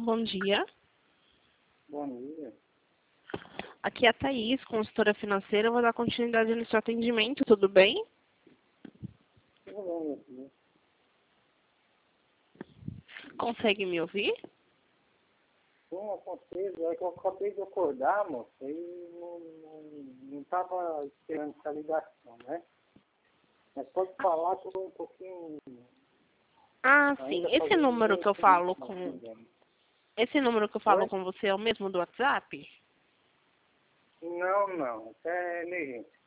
bom dia. Bom dia. Aqui é a Thaís, consultora financeira. Eu vou dar continuidade no seu atendimento, tudo bem? Tudo bem, meu filho? Consegue me ouvir? Sim, eu consigo. É que eu acabei de acordar, moço, e não tava esperando essa ligação, né? Mas pode falar que eu tô um pouquinho... Ah, sim. ainda Esse fazendo número bem que eu feliz, falo não com... entendendo. Esse número que eu falo Oi? com você é o mesmo do WhatsApp? Não, isso é emergência.